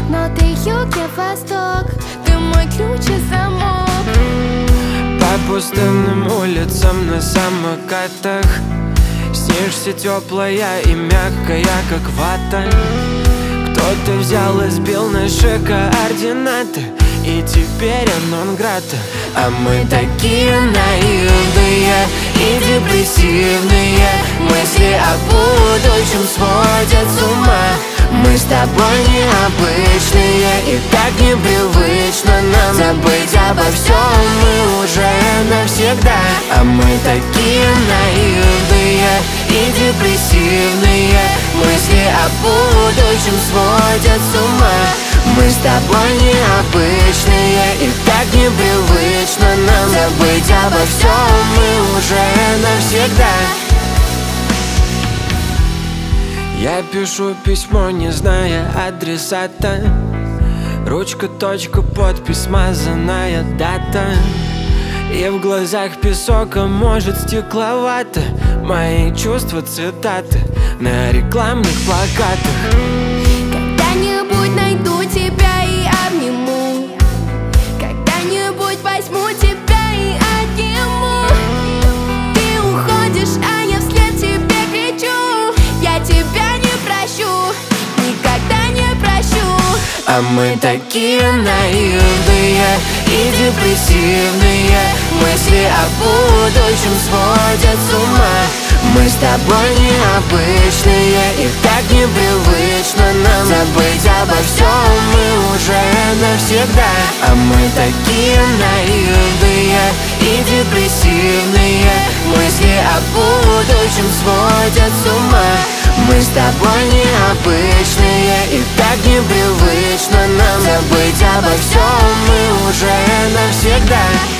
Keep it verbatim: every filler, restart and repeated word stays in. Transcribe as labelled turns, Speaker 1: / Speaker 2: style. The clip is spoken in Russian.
Speaker 1: но ты юг, я восток, ты мой ключ и замок.
Speaker 2: По пустынным улицам на самокатах снишься теплая и мягкая, как вата. Кто-то взял и сбил наши координаты, и теперь он грата. А мы такие наивные и депрессивные, мысли о будущем сводят с ума. Мы с тобой необычные, и так непривычно нам забыть обо всем мы уже навсегда. А мы такие наивные и депрессивные, мысли о будущем сводят с ума. Мы с тобой необычные, и так непривычно нам забыть обо всем мы уже навсегда. Я пишу письмо, не зная адресата. Ручка, точка, подпись, смазанная дата. И в глазах песок, а может стекловато. Мои чувства цитаты на рекламных плакатах.
Speaker 1: Когда-нибудь найду тебя и обниму, когда-нибудь возьму тебя и отниму. Ты уходишь, а я вслед тебе кричу: я тебя не прощу, никогда не прощу.
Speaker 2: А мы такие наивные и депрессивные, мысли о будущем сводят с ума. Мы с тобой необычные, и так непривычно нам забыть обо всем мы уже навсегда. А мы такие наивные и депрессивные, мысли о будущем сводят с ума. Мы с тобой необычные, и так непривычно нам забыть обо всем мы уже навсегда.